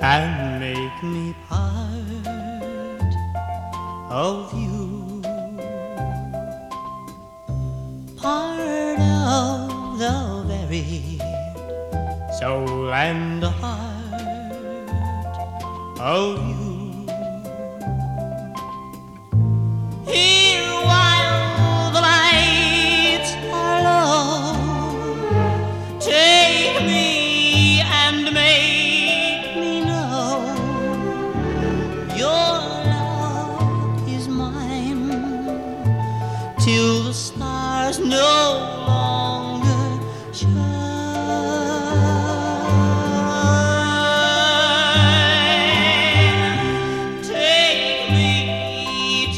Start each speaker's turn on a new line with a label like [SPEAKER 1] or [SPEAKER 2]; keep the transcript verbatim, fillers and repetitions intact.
[SPEAKER 1] and make me part of you, part of the very soul and heart of you. Here while the lights are low, take me and make me know your love is mine till the stars no longer